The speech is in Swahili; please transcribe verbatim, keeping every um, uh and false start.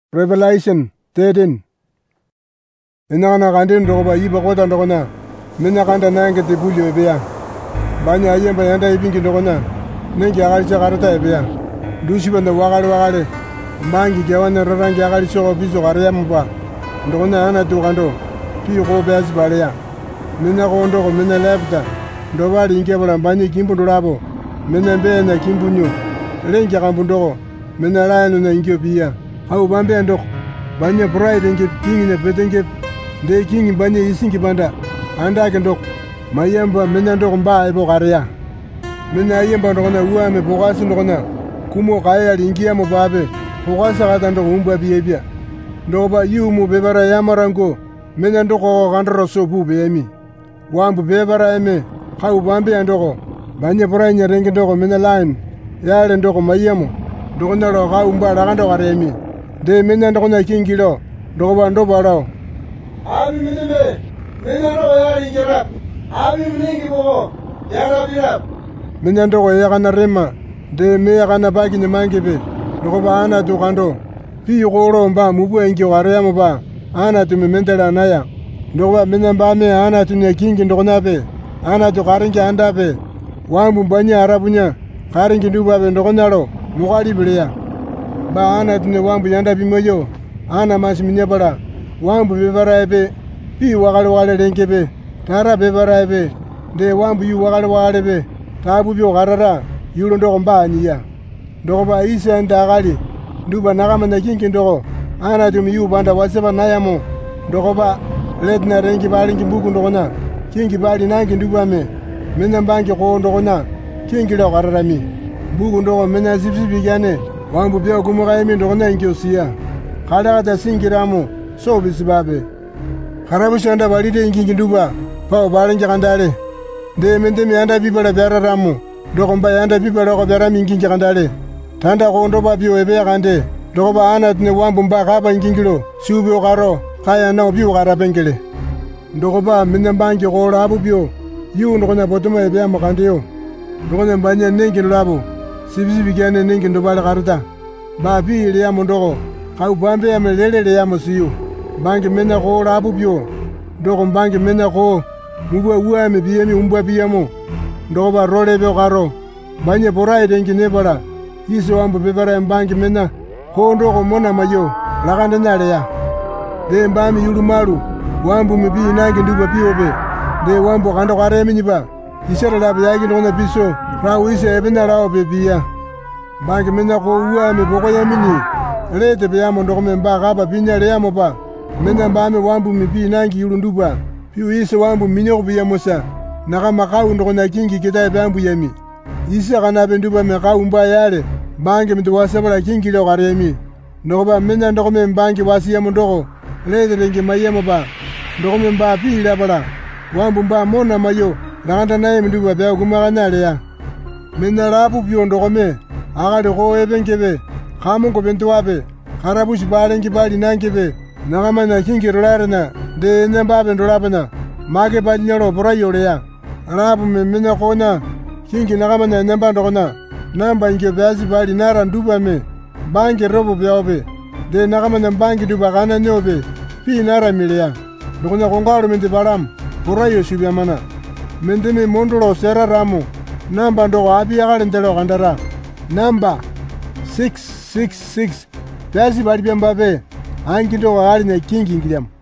Revelation thirteen. Inana kandin roba iba kota ndokona. Mena kanda nange te buli ebea. Banya ayemba yanda ibingi ndokona. Nengi akali chakarata ebea. Dushi banda wakale wakale. Mangi jawana rarangi akali choko bizo kariya mba. Ndokona ana tukando. Pi ko beas balea. Mena ko ndoko mena lefta. Ndobali inge bala banyi kimbu ndolabo. Mena mbe na kimbu nyo. Lengi kambundoko. Mena laino na ingyo biya. Hau bambe andok banya pride nge king ne betenge de king banya isingi banda anda ke ndok mayamba mena ndok mba ebo kariya mena yamba ndok na uwa me bogasi ndok na kumo kaya lingia mo babe bogasa kata ndok umba biebia ndok ba yumu bebara yamarango mena ndok ko kandro so bu bemi wambu bebara eme hau bambe andok banya pride nya renge ndok mena line yale ndok mayamo ndok na ro ka umba la kando karemi de mena ndoko na kingilo ndoko ba ndo barao abi minime mena ndoko ya ringerap abi mingi bogo ya rabirap mena ndoko ya kana rema de me ya kana bagi ne mangebe ndoko ba ana to kando pi goro mba mubu engi ware mo ba ana to mentela naya ndoko ba mena ba me ana to ne kingi ndoko na be ana to karingi anda be wambu banya arabunya karingi nduba be ndoko nalo mugali bileya ba ana tune wambu yanda bimoyo ana masiminya bara wambu bebara ebe pi wakale wakale lengebe tara bebara ebe de wambu yu wakale wakale be tabu byo garara yulo ndoko mbani ya ndoko ba isa ndagali nduba nakama na kinki ndoko ana tumi yu banda waseba nayamo ndoko ba letna rengi bali ngimbuku ndoko na kinki bali nangi nduba me mena mbangi ko ndoko na kinki lo garara mi buku ndoko mena zipsibi gane wambu bia kumuka emi ndokona ingyosia kala kata singiramo so bisibabe harabu shanda balide ingingi nduba pao balenja kandale de mende mi anda bibala biara ramu ndoko mba yanda bibala ko biara mingingi kandale tanda ko ndoba bio ebe kande ndoko ba ana tne wambu mba kaba ingingilo siubi karo kaya na bio kara bengele ndoko ba mende mbangi ko rabu bio yu ndokona botuma ebe amakande yo ndokona mbanya nengi labo sibisi bigane nengi ndobala karuta ba bi ile ya mondoko ka ubambe ya melele ya mosiyo bangi mena ko rabu byo ndoko bangi mena ko mubwe uwa me biyemi umbwa biyamo ndoko ba role be karo banye borai dengi nebara yisi wambu bebara bangi mena ko ndoko mona mayo lakande nale ya de mbami yulu malu wambu mibi nangi ndubwa biyobe de wambu kando kare minyiba isere labi yagi ndona biso rawu ise ebena rawo bebiya bangi mena ko uwa me boko ya mini rete be yamo ndoko me mba kaba binya le yamo ba mena mba me wambu mibi nangi yulu nduba piu ise wambu minyo biya musa naka makau ndoko na kingi kita be ambu yami ise kana be nduba me kau mba yale bangi mtu wasabala kingi lo karemi ndoko ba mena ndoko me mbangi wasi yamo ndoko rete lengi mayamo ba ndoko me mba pi la bala wambu mba mona mayo randa naye nduba be kumaka nale ya mena rabu byo ndoko me akali ko ebengebe khamungo bento wabe kharabushi balengi bali nangebe nakama na kingi rolarena de namba bendo labana mage bali nyoro borayo ya rabu memena kona kingi nakama na namba ndokona namba nge bazi bali nara nduba me bangi robo byaobe de nakama na bangi duba kana nyobe pi nara milya ndokona kongaro mende baram borayo shibya mana mende me mondolo sera ramu namba ndoko abi yakale ndelo kandara namba six six six. Pesi bali byambabe angi ndo wali na kingi ngiliam.